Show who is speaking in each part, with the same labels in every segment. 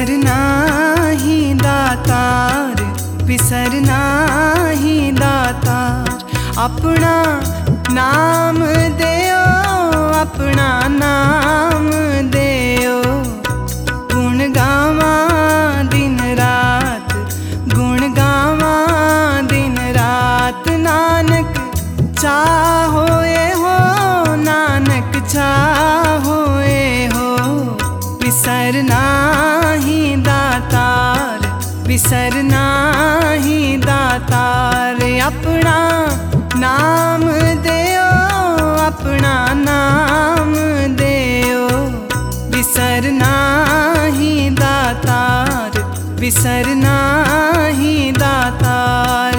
Speaker 1: बिसरना ही दातार, बिसरना ही दातार। अपना नाम देओ, अपना नाम देओ। गुण गावा दिन रात, गुण गावा दिन रात। नानक चाहो ए हो, नानक चाहो ए हो। बिसरना ही दातार, बिसरना ही दातार। अपना नाम देओ, अपना नाम देओ। बिसरना ही दातार, बिसरना ही दातार।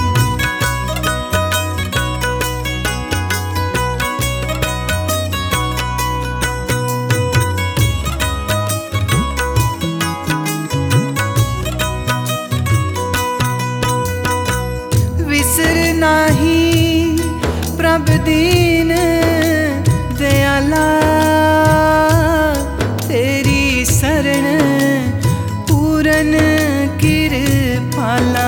Speaker 1: बिसरना ही प्रभ दीन दयाला, तेरी शरण पूरन कृपाला।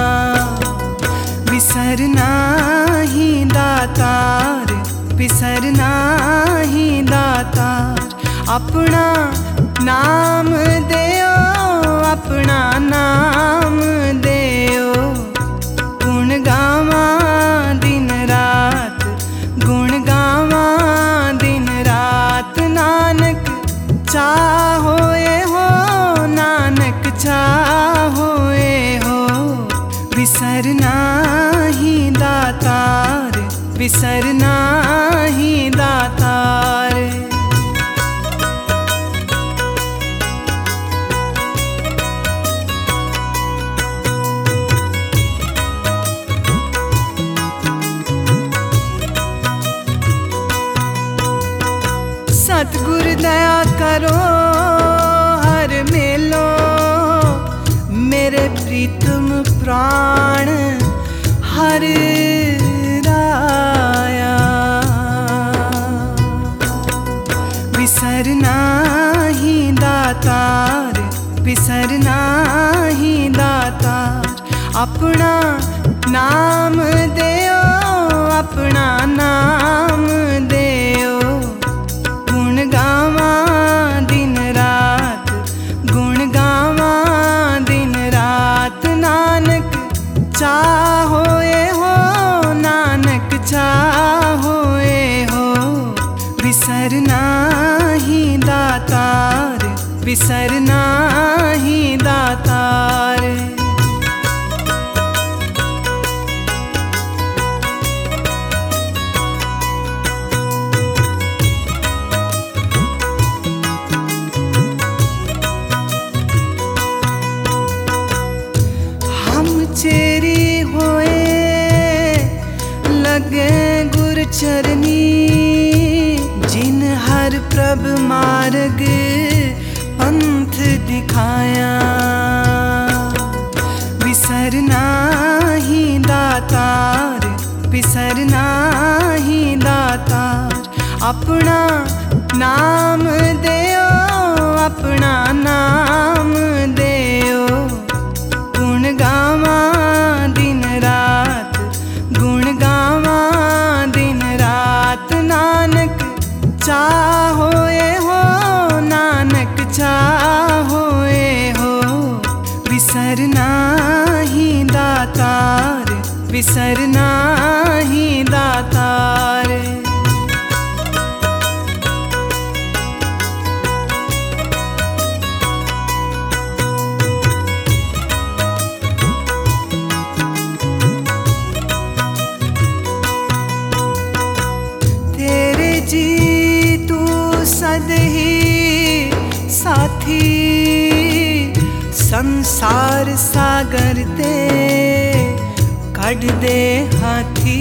Speaker 1: बिसरना ही दातार, बिसरना ही दातार। अपना नाम देओ, अपना नाम देओ। गुण गावा दिन रात, गुण गावा दिन रात। नानक चाहो ए हो, नानक चाहो ए हो। बिसरना ही दातार, बिसरना ही दातार। सतगुर दया करो हर मेलो, मेरे प्रीतम प्राण हर राया। बिसरना ही दातार, बिसरना ही दातार। अपना नाम देओ, अपना नाम देओ। गुण गावा दिन रात, गुण गावा दिन रात। नानक चाहो ए हो, नानक चाहो ए हो। बिसरना ही दातार, बिसरना ही दातार। चेरी होए लगे गुर चरनी, जिन हर प्रभ मार्ग पंथ दिखाया। बिसरना ही दातार, बिसरना ही दातार। अपना नाम देओ, अपना नाम देओ। गुण गावा दिन रात, गुण गावा दिन रात। नानक चाहो ए हो, नानक चाहो ए हो। बिसरना ही दातार, बिसरना ही दातार। जी तू सद ही साथी, संसार सागर ते कढ़ दे हाथी।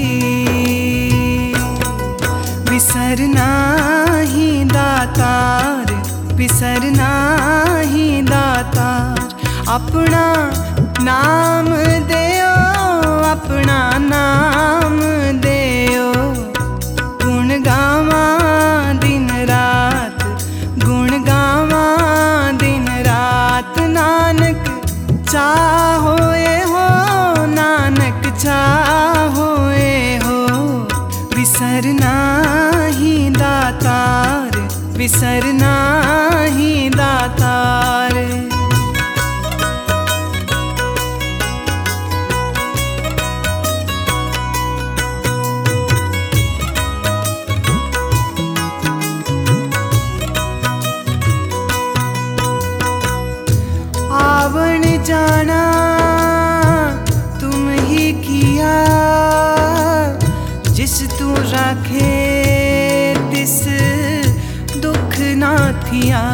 Speaker 1: बिसरना ही दातार, बिसरना ही दातार। अपना नाम देओ, अपना नाम देओ। गुण गावा दिन रात, गुण गावा दिन रात। विसरना ही दातार। आवण जाना तुम ही किया, जिस तू राखे तिस दुख ना थिया।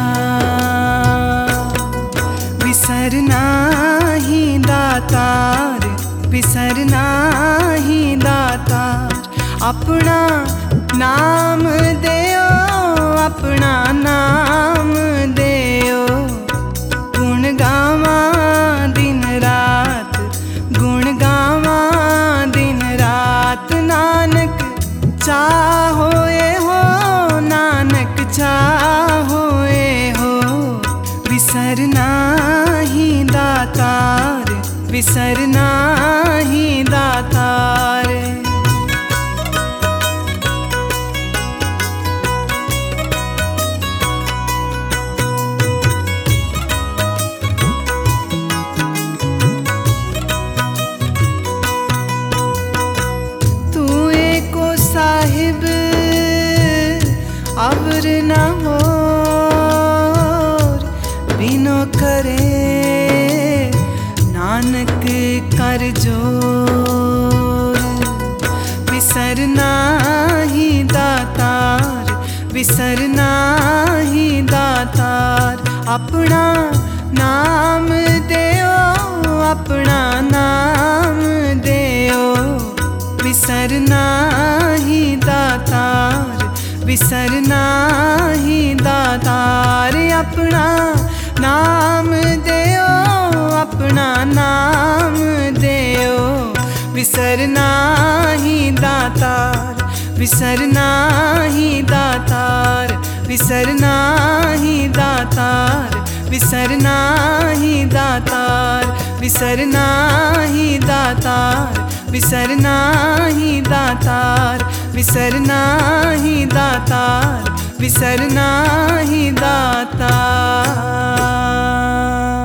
Speaker 1: विसरना ही दातार, विसरना ही दातार। अपना नाम देओ, अपना नाम देओ। गुण गावा दिन रात, गुण गावा दिन रात। नानक चाहोए हो, नानक चाहोए हो। विसरना ही दातार, विसरना ही दातार। साहिब अवर न हो, बिनो करे नानक कर जोर। विसरना ही दातार, विसरना ही दातार। अपना नाम देओ, अपना नाम देओ। विसरना ही दातार, विसरना ही दातार। अपना नाम देओ, अपना नाम देओ। विसरना ही दातार, विसरना ही दातार। विसरना ही दातार, विसरना ही दातार। विसरना ही दातार, विसरना ही दातार। विसरना ही दातार, विसरना ही दातार।